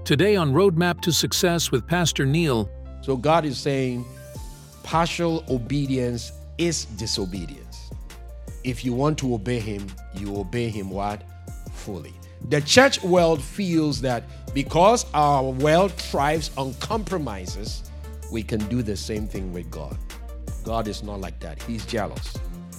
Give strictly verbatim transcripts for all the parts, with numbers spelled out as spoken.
Today on Roadmap to Success with Pastor Neil. So God is saying partial obedience is disobedience. If you want to obey him, you obey him what? Fully. The church world feels that because our world thrives on compromises, we can do the same thing with God. God is not like that. He's jealous.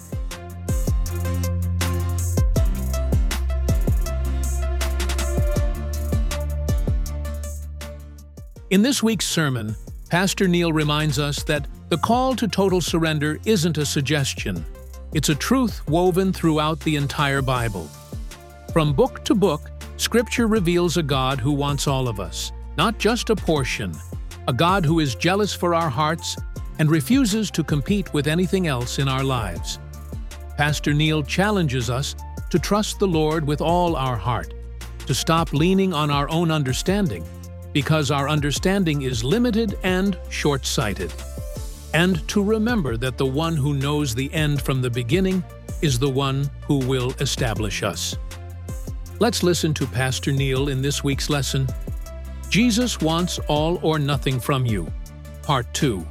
In this week's sermon, Pastor Neil reminds us that the call to total surrender isn't a suggestion. It's a truth woven throughout the entire Bible. From book to book, Scripture reveals a God who wants all of us, not just a portion, a God who is jealous for our hearts and refuses to compete with anything else in our lives. Pastor Neil challenges us to trust the Lord with all our heart, to stop leaning on our own understanding, because our understanding is limited and short-sighted, and to remember that the one who knows the end from the beginning is the one who will establish us. Let's listen to Pastor Neil in this week's lesson, Jesus Wants All or Nothing from You, Part two.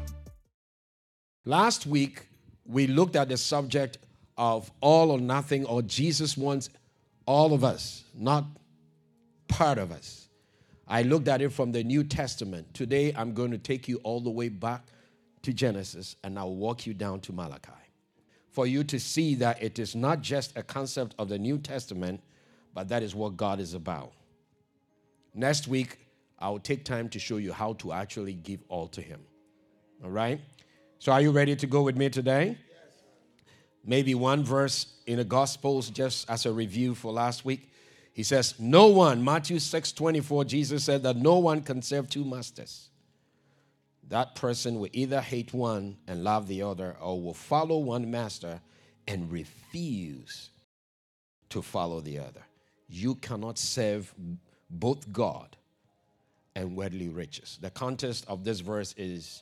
Last week, we looked at the subject of all or nothing, or Jesus wants all of us, not part of us. I looked at it from the New Testament. Today, I'm going to take you all the way back to Genesis, and I'll walk you down to Malachi for you to see that it is not just a concept of the New Testament, but that is what God is about. Next week, I'll take time to show you how to actually give all to him. All right? So are you ready to go with me today? Yes. Maybe one verse in the Gospels just as a review for last week. He says, no one, Matthew six twenty-four, Jesus said that no one can serve two masters. That person will either hate one and love the other, or will follow one master and refuse to follow the other. You cannot serve both God and worldly riches. The context of this verse is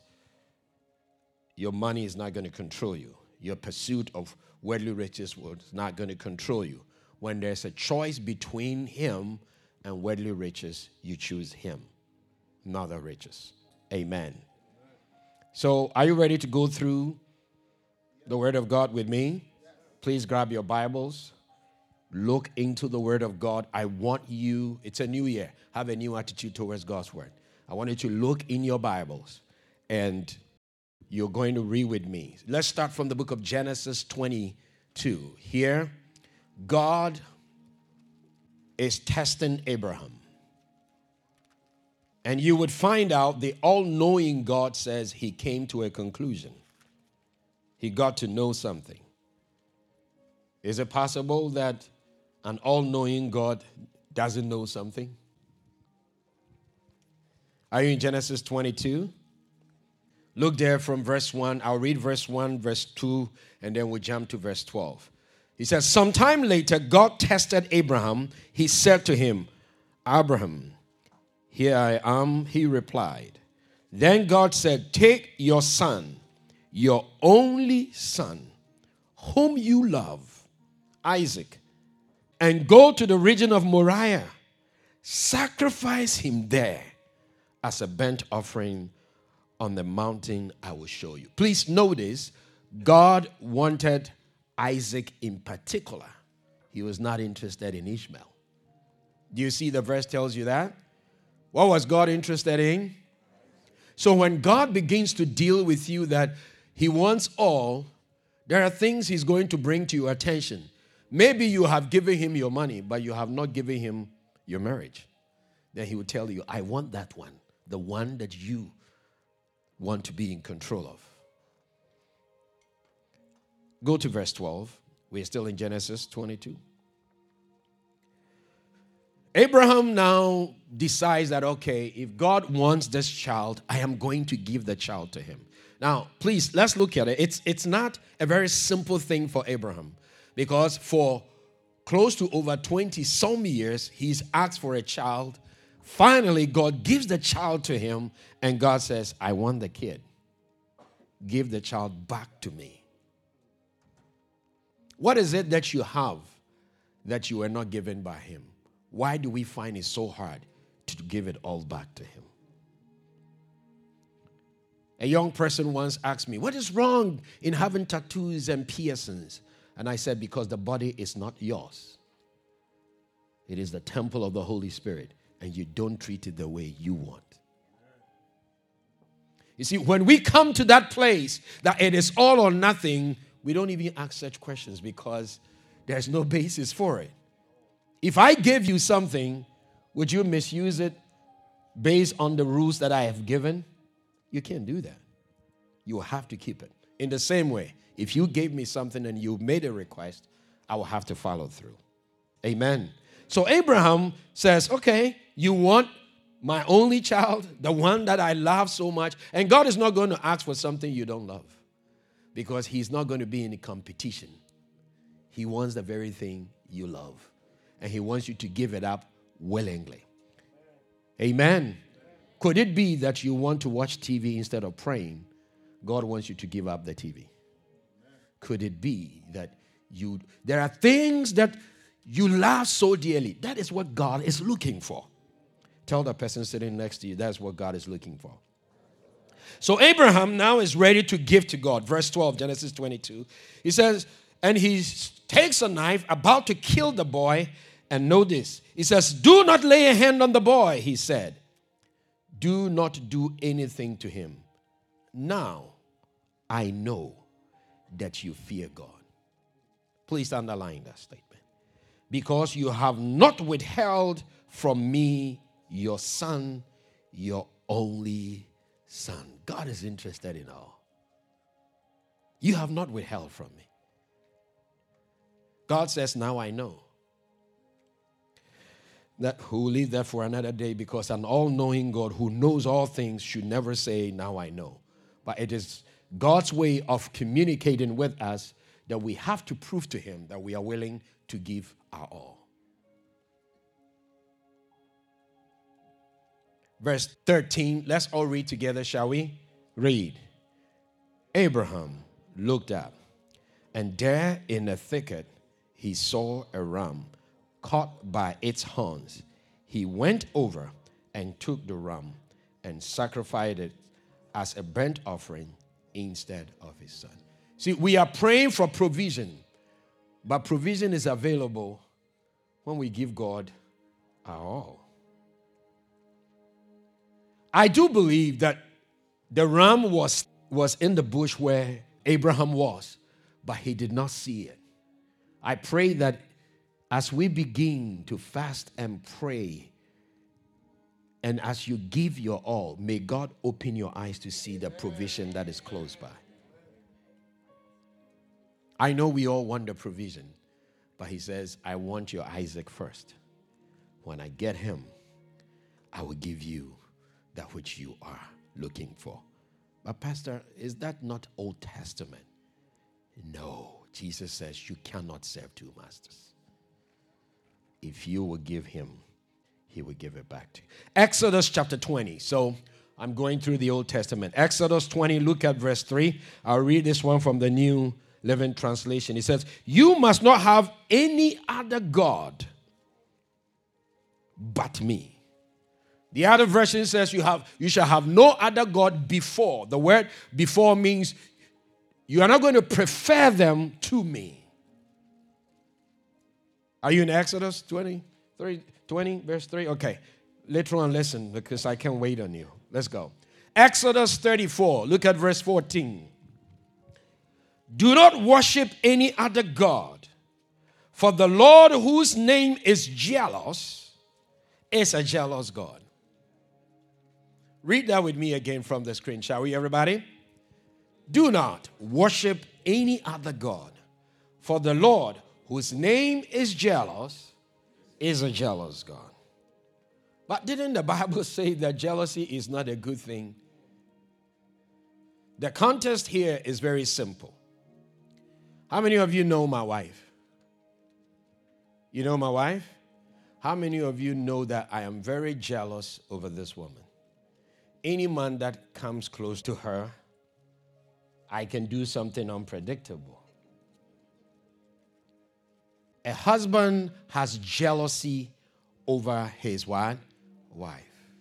your money is not going to control you. Your pursuit of worldly riches is not going to control you. When there's a choice between him and worldly riches, you choose him, not the riches. Amen. So, are you ready to go through the Word of God with me? Please grab your Bibles. Look into the Word of God. I want you, it's a new year, have a new attitude towards God's Word. I want you to look in your Bibles, and you're going to read with me. Let's start from the book of Genesis twenty-two. Here, God is testing Abraham. And you would find out the all-knowing God says he came to a conclusion. He got to know something. Is it possible that an all-knowing God doesn't know something? Are you in Genesis twenty-two? Look there from verse one. I'll read verse one, verse two, and then we'll jump to verse twelve. He says, sometime later, God tested Abraham. He said to him, Abraham, here I am, he replied. Then God said, take your son, your only son, whom you love, Isaac, and go to the region of Moriah. Sacrifice him there as a burnt offering on the mountain I will show you. Please notice, God wanted Isaac in particular. He was not interested in Ishmael. Do you see the verse tells you that? What was God interested in? So when God begins to deal with you that he wants all, there are things he's going to bring to your attention. Maybe you have given him your money, but you have not given him your marriage. Then he will tell you, I want that one, the one that you want to be in control of. Go to verse twelve. We're still in Genesis twenty-two. Abraham now decides that, okay, if God wants this child, I am going to give the child to him. Now, please, let's look at it. It's, it's not a very simple thing for Abraham, because for close to over twenty some years, he's asked for a child. Finally, God gives the child to him, and God says, I want the kid. Give the child back to me. What is it that you have that you were not given by him? Why do we find it so hard to you to give it all back to him. A young person once asked me, what is wrong in having tattoos and piercings? And I said, because the body is not yours. It is the temple of the Holy Spirit, and you don't treat it the way you want. You see, when we come to that place that it is all or nothing, we don't even ask such questions because there's no basis for it. If I gave you something, would you misuse it based on the rules that I have given? You can't do that. You will have to keep it. In the same way, if you gave me something and you made a request, I will have to follow through. Amen. So Abraham says, okay, you want my only child, the one that I love so much, and God is not going to ask for something you don't love because he's not going to be in a competition. He wants the very thing you love, and he wants you to give it up willingly. Amen. Could it be that you want to watch T V instead of praying? God wants you to give up the T V. Could it be that you, there are things that you love so dearly? That is what God is looking for. Tell the person sitting next to you, that's what God is looking for. So Abraham now is ready to give to God. Verse twelve, Genesis twenty-two. He says, and he takes a knife, about to kill the boy. And know this. He says, do not lay a hand on the boy, he said. Do not do anything to him. Now, I know that you fear God. Please underline that statement. Because you have not withheld from me your son, your only son. God is interested in all. You have not withheld from me. God says, now I know. That who will leave that for another day, because an all-knowing God who knows all things should never say, now I know. But it is God's way of communicating with us that we have to prove to him that we are willing to give our all. Verse thirteen, let's all read together, shall we? Read. Abraham looked up, and there in a thicket he saw a ram caught by its horns. He went over and took the ram and sacrificed it as a burnt offering instead of his son. See, we are praying for provision, but provision is available when we give God our all. I do believe that the ram was, was in the bush where Abraham was, but he did not see it. I pray that as we begin to fast and pray, and as you give your all, may God open your eyes to see the provision that is close by. I know we all want the provision, but he says, I want your Isaac first. When I get him, I will give you that which you are looking for. But Pastor, is that not Old Testament? No. Jesus says you cannot serve two masters. If you will give him, he will give it back to you. Exodus chapter twenty. So I'm going through the Old Testament. Exodus twenty, look at verse three. I'll read this one from the New Living Translation. It says, you must not have any other God but me. The other version says you have you shall have no other God before. The word before means you are not going to prefer them to me. Are you in Exodus twenty-three, twenty, verse three? Okay. Later on, listen, because I can't wait on you. Let's go. Exodus thirty-four. Look at verse fourteen. Do not worship any other God, for the Lord, whose name is jealous, is a jealous God. Read that with me again from the screen, shall we, everybody? Do not worship any other God, for the Lord, whose name is jealous, is a jealous God. But didn't the Bible say that jealousy is not a good thing? The context here is very simple. How many of you know my wife? You know my wife? How many of you know that I am very jealous over this woman? Any man that comes close to her, I can do something unpredictable. A husband has jealousy over his what? wife.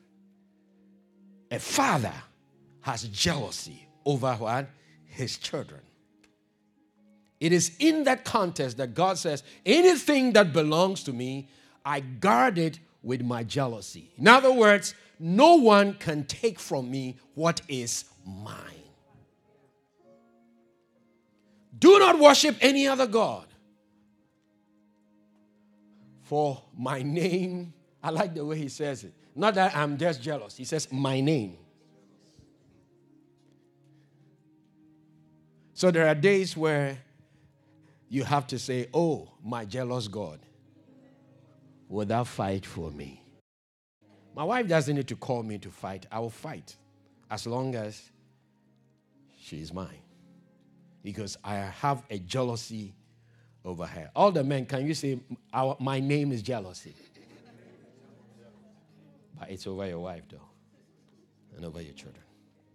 A father has jealousy over what? His children. It is in that context that God says, anything that belongs to me, I guard it with my jealousy. In other words, no one can take from me what is mine. Do not worship any other God. For my name, I like the way he says it. Not that I'm just jealous. He says, my name. So there are days where you have to say, oh, my jealous God, will thou fight for me? My wife doesn't need to call me to fight. I will fight as long as she is mine. Because I have a jealousy over her. All the men, can you say, our, my name is jealousy? But it's over your wife, though, and over your children.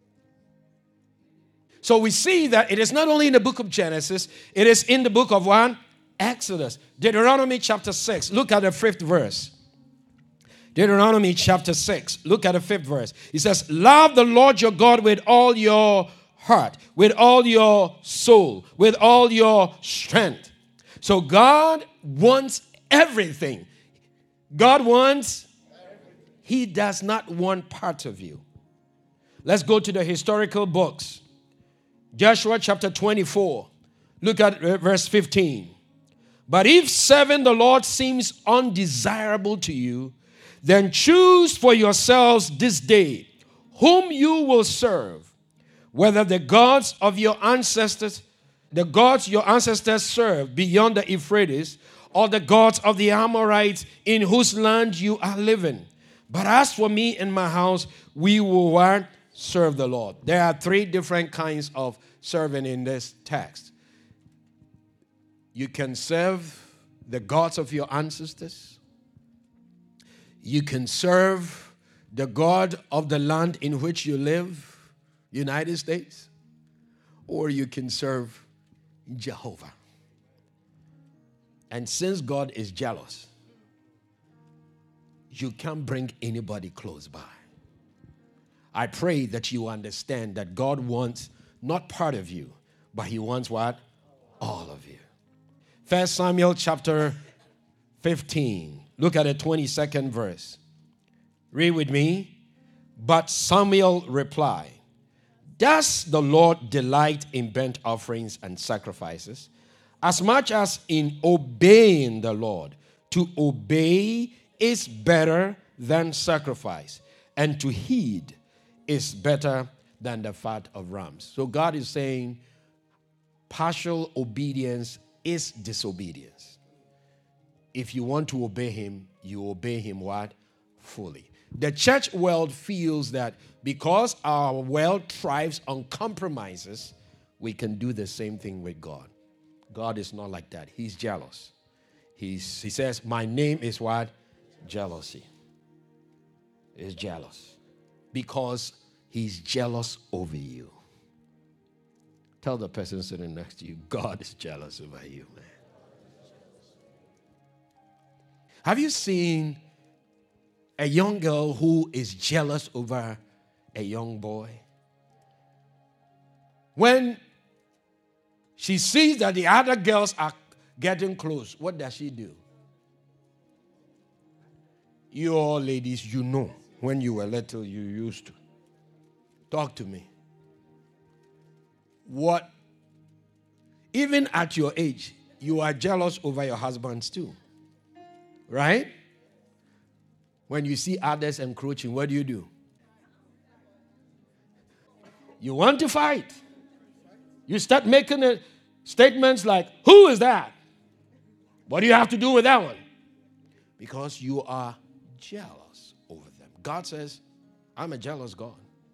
So we see that it is not only in the book of Genesis, it is in the book of what? Exodus. Deuteronomy chapter six. Look at the fifth verse. Deuteronomy chapter six. Look at the fifth verse. It says, love the Lord your God with all your heart, with all your soul, with all your strength. So God wants everything. God wants, he does not want part of you. Let's go to the historical books. Joshua chapter twenty-four. Look at verse fifteen. But if serving the Lord seems undesirable to you, then choose for yourselves this day whom you will serve, whether the gods of your ancestors, the gods your ancestors served beyond the Euphrates, or the gods of the Amorites in whose land you are living. But as for me and my house, we will what? Serve the Lord. There are three different kinds of serving in this text. You can serve the gods of your ancestors. You can serve the God of the land in which you live, United States. Or you can serve Jehovah. And since God is jealous, you can't bring anybody close by. I pray that you understand that God wants not part of you, but he wants what? All of you. First Samuel chapter fifteen. Look at the twenty-second verse. Read with me. But Samuel replied, does the Lord delight in burnt offerings and sacrifices, as much as in obeying the Lord? To obey is better than sacrifice, and to heed is better than the fat of rams. So God is saying partial obedience is disobedience. If you want to obey him, you obey him what? Fully. The church world feels that because our world thrives on compromises, we can do the same thing with God. God is not like that. He's jealous. He's, he says, my name is what? Jealousy. He's jealous. Because he's jealous over you. Tell the person sitting next to you, God is jealous over you, man. Have you seen a young girl who is jealous over a young boy? When she sees that the other girls are getting close, what does she do? You all ladies, you know, when you were little, you used to. Talk to me. What? Even at your age, you are jealous over your husbands too. Right? When you see others encroaching, what do you do? You want to fight. You start making a, statements like, who is that? What do you have to do with that one? Because you are jealous over them. God says, I'm a jealous God.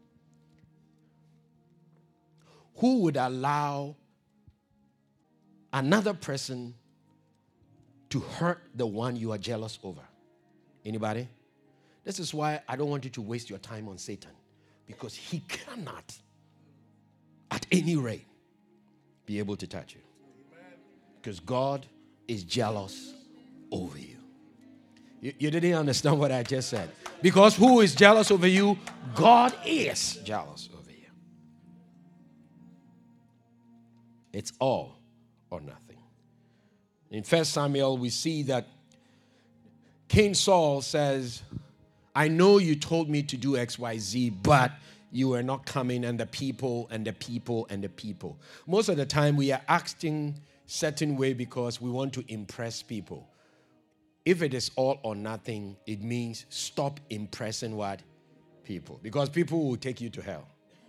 Who would allow another person to hurt the one you are jealous over? Anybody? This is why I don't want you to waste your time on Satan, because he cannot, at any rate, be able to touch you. Because God is jealous over you. You, you didn't understand what I just said. Because who is jealous over you? God is jealous over you. It's all or nothing. In First Samuel, we see that King Saul says, I know you told me to do X, Y, Z, but you were not coming, and the people, and the people, and the people. Most of the time, we are acting certain way because we want to impress people. If it is all or nothing, it means stop impressing what? People. Because people will take you to hell.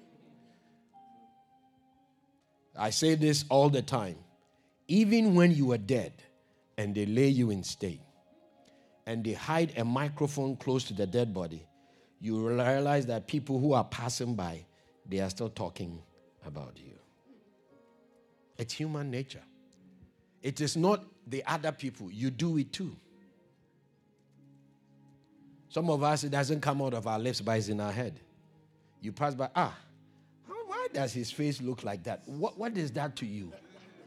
I say this all the time. Even when you are dead and they lay you in state and they hide a microphone close to the dead body, you realize that people who are passing by, they are still talking about you. It's human nature. It is not the other people. You do it too. Some of us, it doesn't come out of our lips, but it's in our head. You pass by, ah, why does his face look like that? What, what is that to you?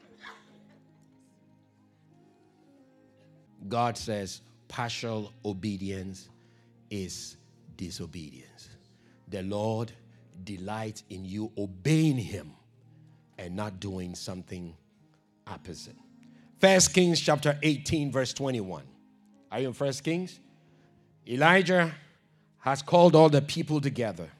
God says partial obedience is disobedience. The Lord delights in you obeying him and not doing something opposite. First Kings chapter eighteen, verse twenty-one. Are you in First Kings? Elijah has called all the people together.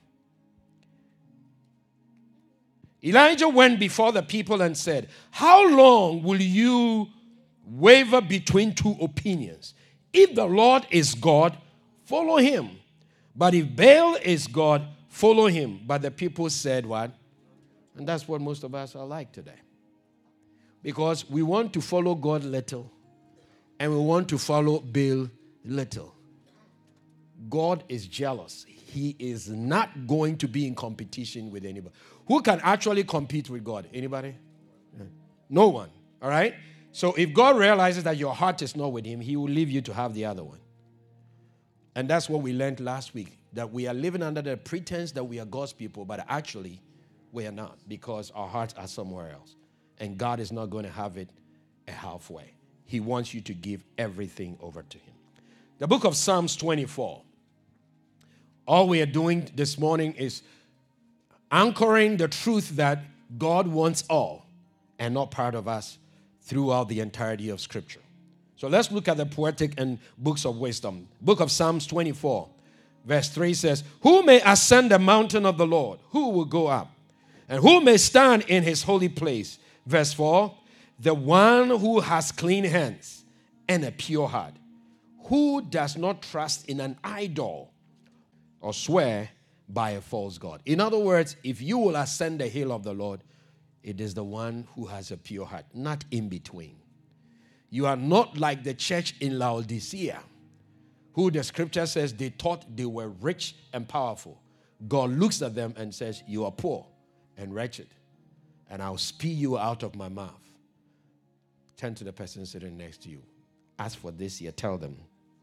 Elijah went before the people and said, how long will you waver between two opinions? If the Lord is God, follow him. But if Baal is God, follow him. But the people said what? And that's what most of us are like today. Because we want to follow God little and we want to follow Baal little. God is jealous. He is not going to be in competition with anybody. Who can actually compete with God? Anybody? No one. All right? So if God realizes that your heart is not with him, he will leave you to have the other one. And that's what we learned last week, that we are living under the pretense that we are God's people, but actually we are not, because our hearts are somewhere else. And God is not going to have it a halfway. He wants you to give everything over to him. The book of Psalms twenty-four. All we are doing this morning is anchoring the truth that God wants all and not part of us throughout the entirety of Scripture. So let's look at the poetic and books of wisdom. Book of Psalms twenty-four, verse three says, who may ascend the mountain of the Lord? Who will go up? And who may stand in his holy place? Verse four, the one who has clean hands and a pure heart, who does not trust in an idol or swear by a false god. In other words, if you will ascend the hill of the Lord, it is the one who has a pure heart, not in between. You are not like the church in Laodicea, who the scripture says they thought they were rich and powerful. God looks at them and says, you are poor and wretched, and I'll spew you out of my mouth. Turn to the person sitting next to you. As for this year, tell them,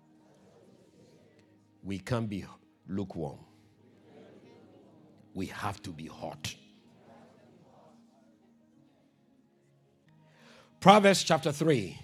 we can't be lukewarm. We have to be hot. Proverbs chapter three.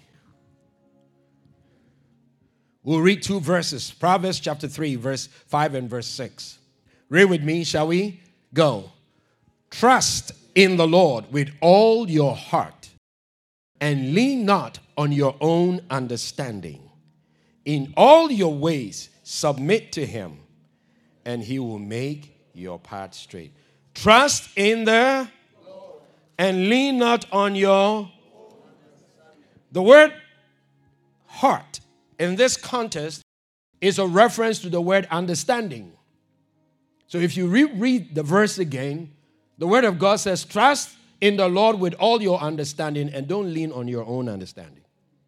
We'll read two verses. Proverbs chapter three, verse five and verse six. Read with me, shall we? Go. Trust in the Lord with all your heart and lean not on your own understanding. In all your ways submit to him, and he will make your path straight. Trust in the Lord and lean not on your. The word heart in this context is a reference to the word understanding. So if you reread the verse again, the word of God says, trust in the Lord with all your understanding and don't lean on your own understanding.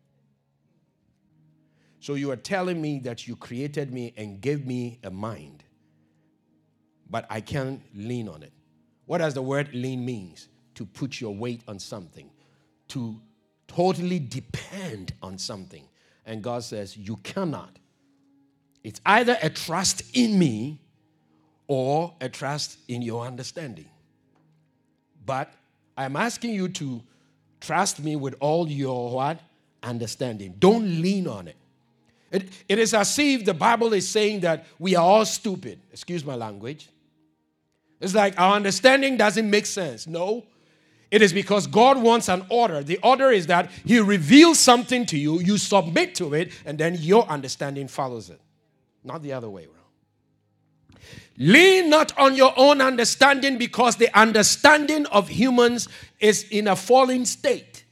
So you are telling me that you created me and gave me a mind, but I can't lean on it. What does the word lean means? To put your weight on something, to totally depend on something. And God says, you cannot. It's either a trust in me or a trust in your understanding. But I'm asking you to trust me with all your what? Understanding. Don't lean on it. It, it is as if the Bible is saying that we are all stupid. Excuse my language. It's like our understanding doesn't make sense. No. It is because God wants an order. The order is that He reveals something to you, you submit to it, and then your understanding follows it. Not the other way around. Lean not on your own understanding, because the understanding of humans is in a fallen state.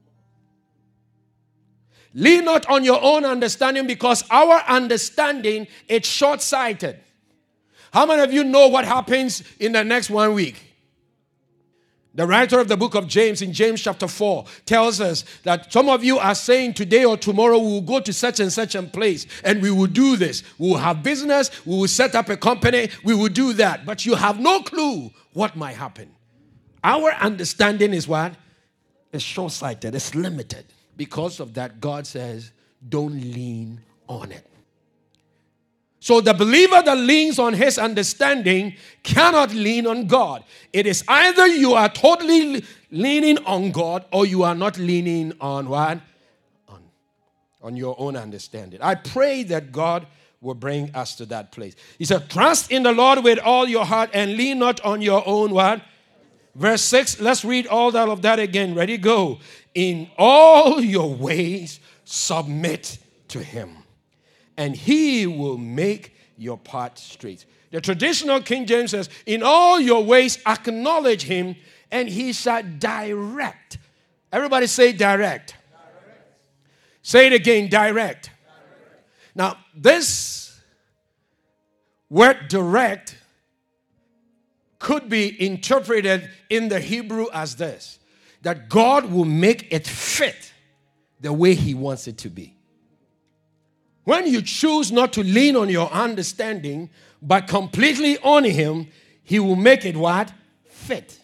Lean not on your own understanding, because our understanding is short-sighted. How many of you know what happens in the next one week? The writer of the book of James, in James chapter four, tells us that some of you are saying today or tomorrow we will go to such and such a place and we will do this. We will have business. We will set up a company. We will do that. But you have no clue what might happen. Our understanding is what? It's short-sighted. It's limited. Because of that, God says, don't lean on it. So the believer that leans on his understanding cannot lean on God. It is either you are totally leaning on God or you are not leaning on what? On, on your own understanding. I pray that God will bring us to that place. He said, trust in the Lord with all your heart and lean not on your own what? Verse six, let's read all that of that again. Ready, go. In all your ways submit to Him, and He will make your path straight. The traditional King James says, in all your ways acknowledge Him, and He shall direct. Everybody say direct. Direct. Say it again, direct. Direct. Now, this word direct could be interpreted in the Hebrew as this, that God will make it fit the way He wants it to be. When you choose not to lean on your understanding, but completely on Him, He will make it what? Fit.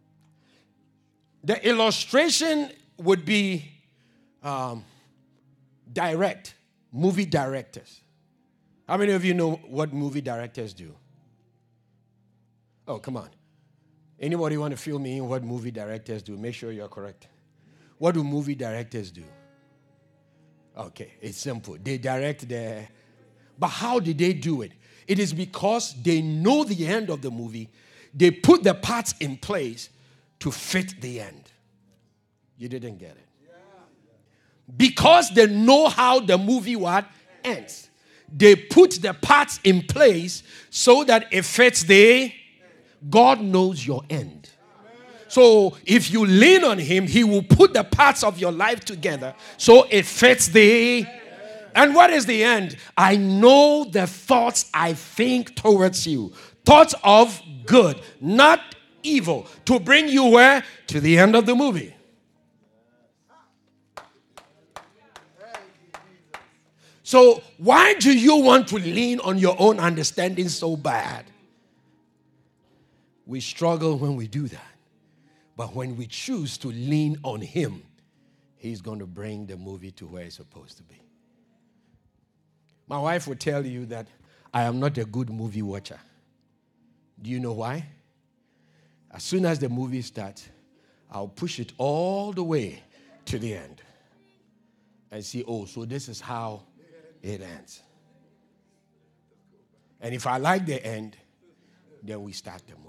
The illustration would be um, direct, movie directors. How many of you know what movie directors do? Oh, come on. Anybody want to fill me in what movie directors do? Make sure you're correct. What do movie directors do? Okay, it's simple. They direct the... But how did they do it? It is because they know the end of the movie. They put the parts in place to fit the end. You didn't get it. Because they know how the movie what ends. They put the parts in place so that it fits the... God knows your end. So if you lean on Him, He will put the parts of your life together so it fits the... And what is the end? I know the thoughts I think towards you. Thoughts of good, not evil. To bring you where? To the end of the movie. So why do you want to lean on your own understanding so bad? We struggle when we do that. But when we choose to lean on Him, He's going to bring the movie to where it's supposed to be. My wife will tell you that I am not a good movie watcher. Do you know why? As soon as the movie starts, I'll push it all the way to the end and see, oh, so this is how it ends. And if I like the end, then we start the movie.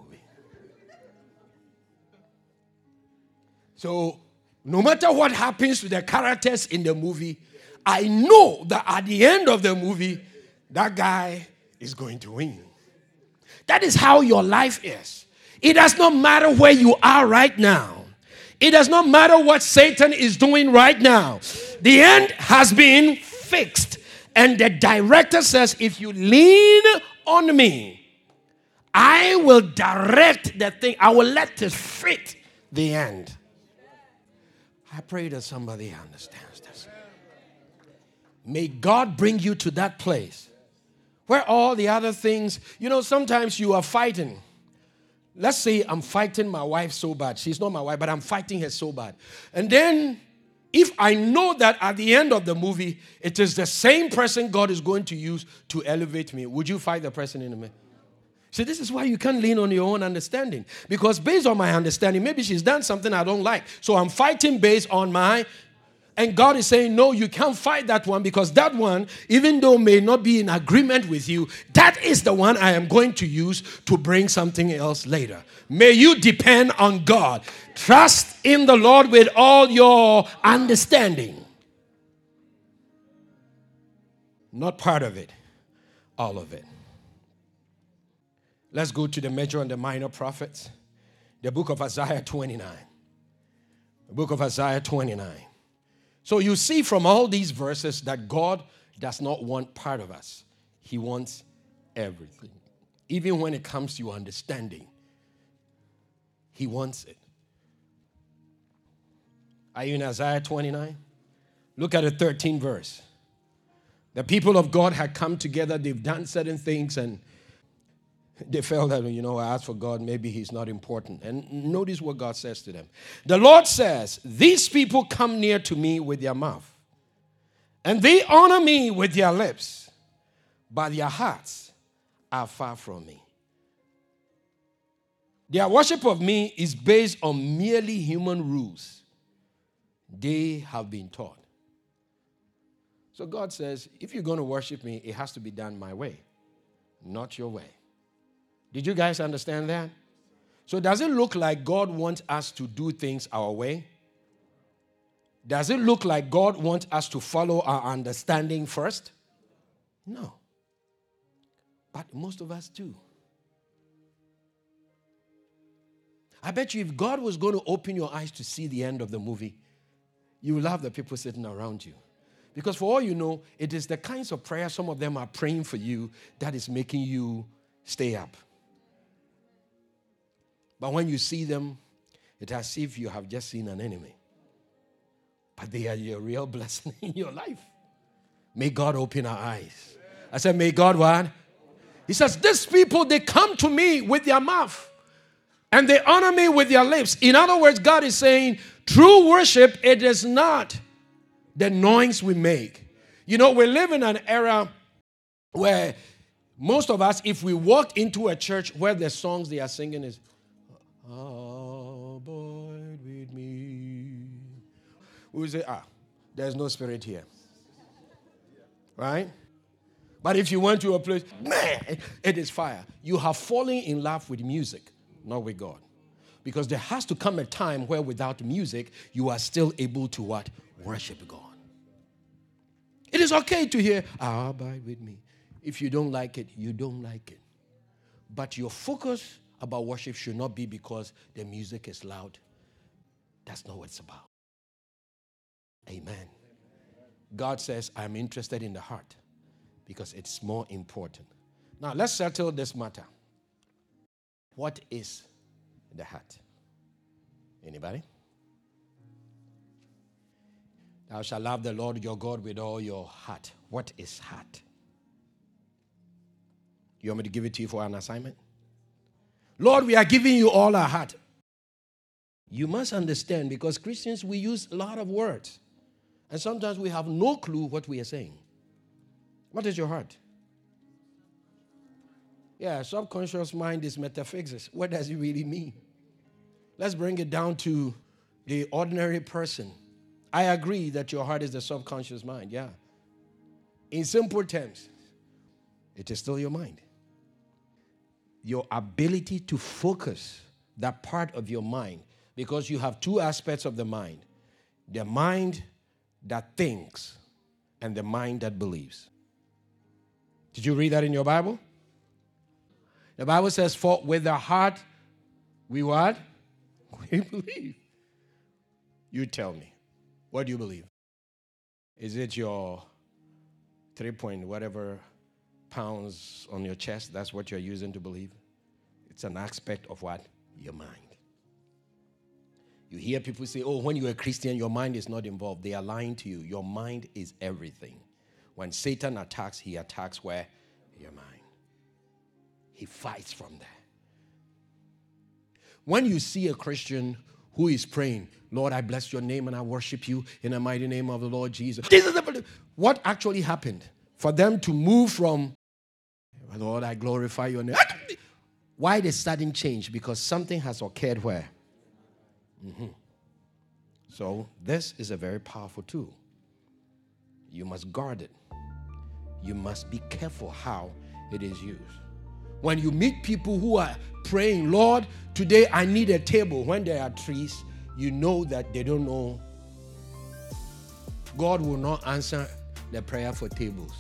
So, no matter what happens to the characters in the movie, I know that at the end of the movie, that guy is going to win. That is how your life is. It does not matter where you are right now. It does not matter what Satan is doing right now. The end has been fixed. And the director says, if you lean on me, I will direct the thing. I will let it fit the end. I pray that somebody understands this. May God bring you to that place where all the other things, you know, sometimes you are fighting. Let's say I'm fighting my wife so bad. She's not my wife, but I'm fighting her so bad. And then if I know that at the end of the movie, it is the same person God is going to use to elevate me, would you fight the person in a minute? See, this is why you can't lean on your own understanding. Because based on my understanding, maybe she's done something I don't like. So I'm fighting based on my And God is saying, no, you can't fight that one, because that one, even though may not be in agreement with you, that is the one I am going to use to bring something else later. May you depend on God. Trust in the Lord with all your understanding. Not part of it, all of it. Let's go to the major and the minor prophets. The book of Isaiah twenty-nine. The book of Isaiah twenty-nine. So you see from all these verses that God does not want part of us. He wants everything. Even when it comes to your understanding, He wants it. Are you in Isaiah twenty-nine? Look at the thirteenth verse. The people of God had come together. They've done certain things, and they felt that, you know, I asked for God, maybe He's not important. And notice what God says to them. The Lord says, these people come near to me with their mouth, and they honor me with their lips, but their hearts are far from me. Their worship of me is based on merely human rules they have been taught. So God says, if you're going to worship me, it has to be done my way, not your way. Did you guys understand that? So does it look like God wants us to do things our way? Does it look like God wants us to follow our understanding first? No. But most of us do. I bet you if God was going to open your eyes to see the end of the movie, you will have the people sitting around you. Because for all you know, it is the kinds of prayer some of them are praying for you that is making you stay up. But when you see them, it's as if you have just seen an enemy. But they are your real blessing in your life. May God open our eyes. I said, may God what? He says, these people, they come to me with their mouth, and they honor me with their lips. In other words, God is saying, true worship, it is not the noise we make. You know, we live in an era where most of us, if we walk into a church where the songs they are singing is, abide with me, we say, ah, there's no spirit here. Right? But if you went to a place, man, it is fire. You have fallen in love with music, not with God. Because there has to come a time where without music, you are still able to what? Worship God. It is okay to hear, ah, abide with me. If you don't like it, you don't like it. But your focus about worship should not be because the music is loud. That's not what it's about. Amen. God says, I'm interested in the heart because it's more important. Now, let's settle this matter. What is the heart? Anybody? Thou shalt love the Lord your God with all your heart. What is heart? You want me to give it to you for an assignment? Lord, we are giving you all our heart. You must understand, because Christians, we use a lot of words. And sometimes we have no clue what we are saying. What is your heart? Yeah, subconscious mind is metaphysics. What does it really mean? Let's bring it down to the ordinary person. I agree that your heart is the subconscious mind, yeah. In simple terms, it is still your mind. Your ability to focus that part of your mind, because you have two aspects of the mind. The mind that thinks and the mind that believes. Did you read that in your Bible? The Bible says, for with the heart, we what? We believe. You tell me. What do you believe? Is it your three point whatever pounds on your chest? That's what you're using to believe? It's an aspect of what? Your mind. You hear people say, oh, when you're a Christian, your mind is not involved. They are lying to you. Your mind is everything. When Satan attacks, he attacks where? Your mind. He fights from there. When you see a Christian who is praying, Lord, I bless your name and I worship you in the mighty name of the Lord Jesus. What actually happened? For them to move from, Lord, I glorify your name. Why the sudden change? Because something has occurred where? Mm-hmm. So this is a very powerful tool. You must guard it. You must be careful how it is used. When you meet people who are praying, Lord, today I need a table, when there are trees, you know that they don't know. God will not answer the prayer for tables.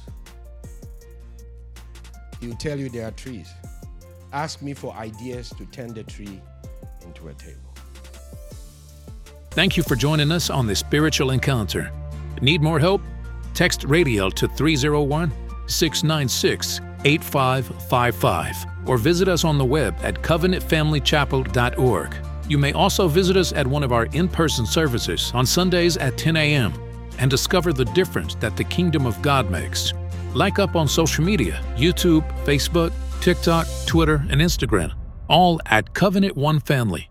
He will tell you there are trees. Ask me for ideas to turn the tree into a table. Thank you for joining us on this spiritual encounter. Need more help? Text RADIAL to three oh one, six nine six, eight five five five or visit us on the web at covenant family chapel dot org. You may also visit us at one of our in-person services on Sundays at ten a.m. and discover the difference that the kingdom of God makes. Like up on social media, YouTube, Facebook, TikTok, Twitter, and Instagram, all at Covenant One Family.